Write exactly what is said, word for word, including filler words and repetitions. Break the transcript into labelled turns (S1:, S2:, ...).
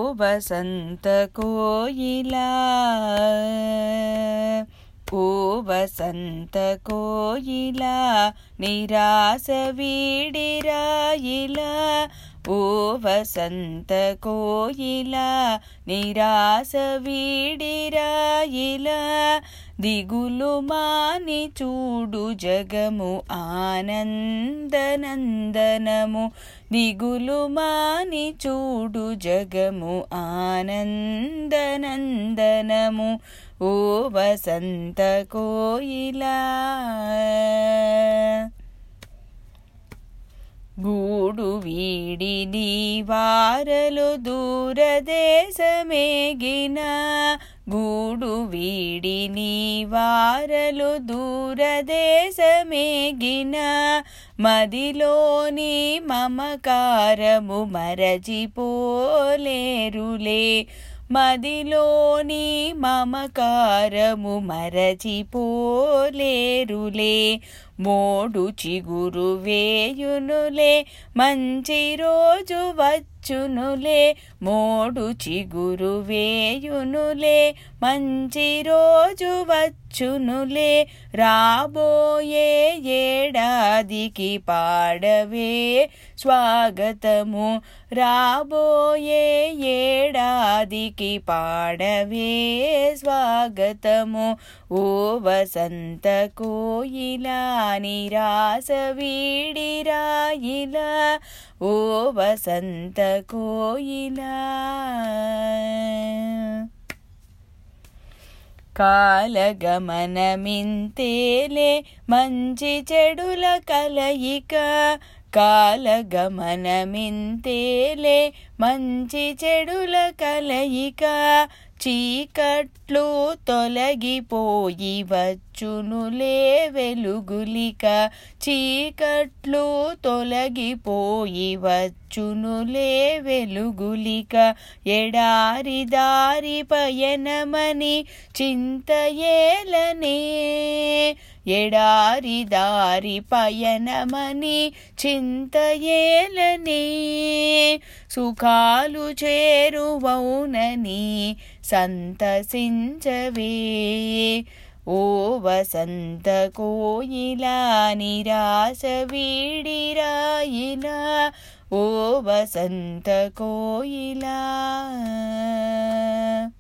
S1: వసంత కోయిలా ఓ వసంత కోయిలా నిరాశ వీడిరాయిలా ఓ వసంత కోయిలా నిరాశ వీడిరాయిలా దిగులు మాని చూడు జగము ఆనందనందనము దిగులు మాని చూడు జగము ఆనందనందనము ఓ వసంత కోయిలా గూడు వీడి నీ వారలు దూరదేశమేగిన గూడు వీడి నీ వారలు దూరదేశమేగిన మదిలోని మమకారము మరచిపోలేరులే మదిలోని మమకారము మరచిపోలేరులే మోడు చిగురు వేయునులే మంచి రోజు వచ్చునులే మోడు చిగురు వేయునులే మంచి రోజు వచ్చునులే రాబోయే ఏడాదికి పాడవే స్వాగతము రాబోయే ఏడాదికి పాడవే స్వాగతము ఓ వసంత కోయిలా నిరాశ వీడిరాయిలా ఓ వసంత కోయిలా కాలగమనమింతేలే మంచి చెడుల కలయిక కాలగమనమింతేలే మంచి చెడుల కలయిక చీకట్లు తొలగిపోయి వచ్చునులే వెలుగులిక చీకట్లు తొలగిపోయి వచ్చునులే వెలుగులిక ఎడారి దారి పయనమని చింతయేలనే ఎడారి దారి పయనమని చింతయేలనే సుఖాలు చేరువౌనని సంతసించవే ఓ వసంత కోయిలా నిరాశ వీడిరాయిలా ఓ వసంత కోయిలా